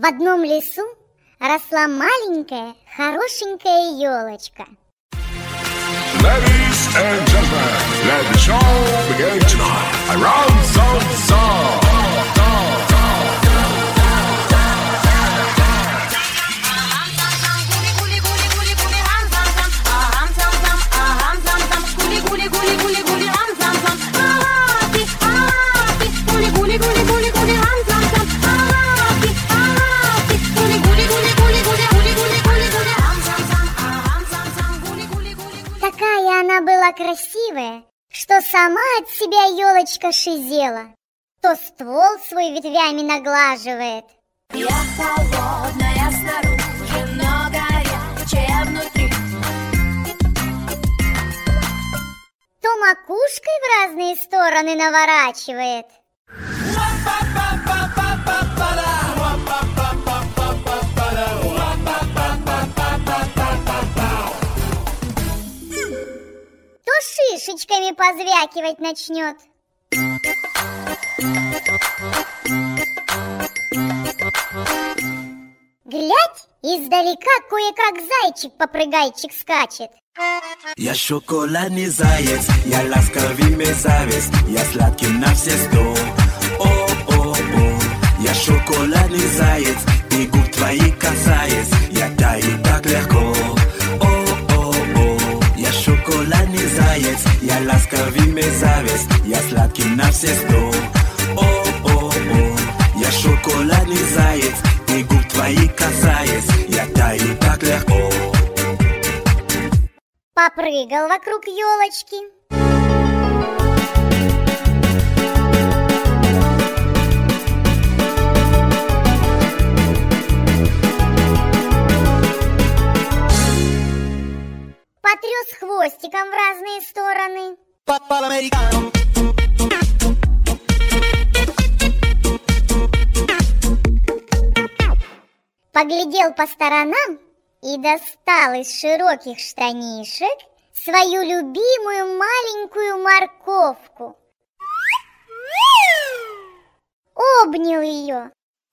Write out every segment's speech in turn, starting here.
В одном лесу росла маленькая, хорошенькая елочка. Ladies and gentlemen, let the show begin tonight. Around Zone. Такая она была красивая, что сама от себя елочка шизела. То ствол свой ветвями наглаживает. Я холодная снаружи, но горячая внутри. То макушкой в разные стороны наворачивает. То шишечками позвякивать начнет. Глядь, издалека кое-как зайчик-попрыгайчик скачет. Я шоколадный заяц, я ласковый мерзавец, я сладкий на все сто. О-о-о, я шоколадный заяц, и губ твои касаясь, я таю так легко. О-о-о, я шоколадный заяц, я ласковый мерзавец, я сладкий на все сто. О-о-о, я шоколадный заяц, и губ твои касаясь, я таю так легко. Попрыгал вокруг елочки. Потряс хвостиком в разные стороны. Поглядел по сторонам и достал из широких штанишек свою любимую маленькую морковку. Обнял ее.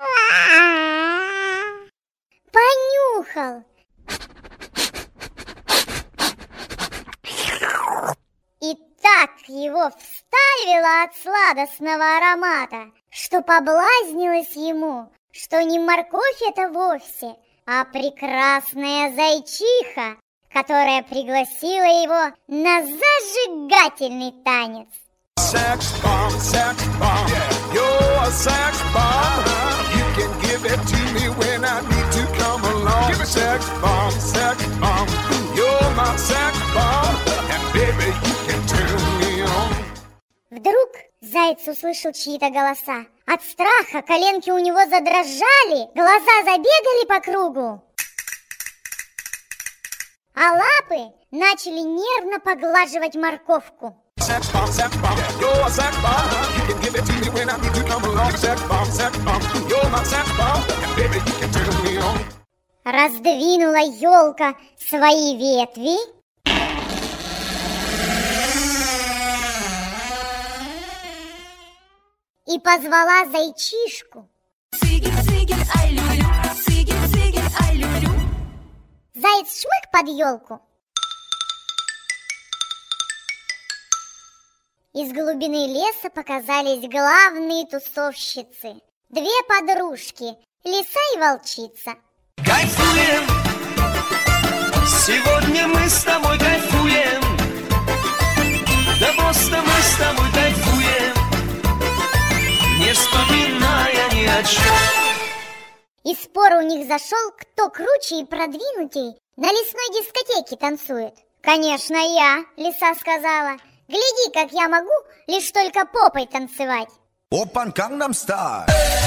Понюхал. И так его вставило от сладостного аромата, что поблазнилось ему, что не морковь это вовсе, а прекрасная зайчиха, которая пригласила его на зажигательный танец. Sex bomb, yeah. You're a sex bomb. You can give it to me when I need to come along. Give it sex bomb, you're my sex bomb. And baby, you can turn me on. Вдруг заяц услышал чьи-то голоса. От страха коленки у него задрожали, глаза забегали по кругу, а лапы начали нервно поглаживать морковку. Sex bomb, yeah. You're a sex bomb. You can give it to me when I need to come along. Sex bomb, you're my sex bomb. And baby, you can turn me on. Раздвинула елка свои ветви и позвала зайчишку. Заяц шмык под елку. Из глубины леса показались главные тусовщицы. Две подружки, лиса и волчица. Кайфуем, сегодня мы с тобой кайфуем, да просто мы с тобой кайфуем, не вспоминая ни о чем. И спор у них зашел, кто круче и продвинутей на лесной дискотеке танцует. Конечно, я, лиса сказала. Гляди, как я могу лишь только попой танцевать. Опан Gangnam Style.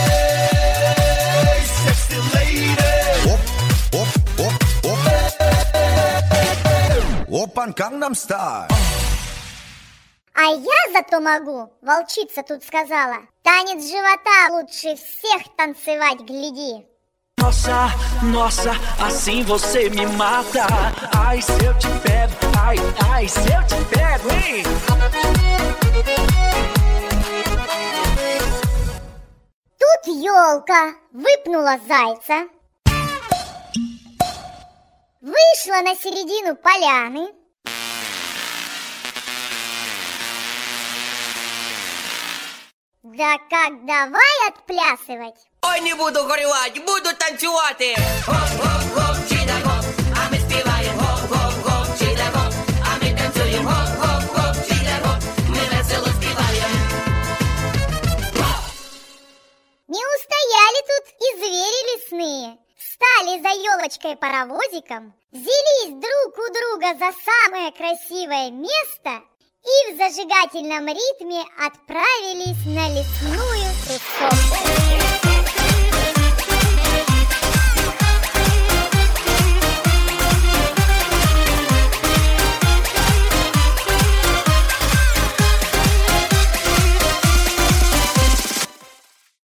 Опан Gangnam Style. А я зато могу, волчица тут сказала, танец живота лучше всех танцевать, гляди. Nossa, nossa, assim você me mata. Ai, se eu te pego, ai, ai, se eu te pego, hein? Тут елка выпнула зайца, вышла на середину поляны, да как давай отплясывать. Ой, не буду горювати, буду танцювати. Гоп-гоп-гоп, чіда-гоп, а ми співаємо гоп-гоп-гоп, чіда-гоп, а ми танцюємо гоп-гоп-гоп, чіда-гоп, ми весело співаємо. Не устояли тут и звери лесные. Стали за елочкой-паровозиком, взялись друг у друга за самое красивое место и в зажигательном ритме отправились на лесную тусовку.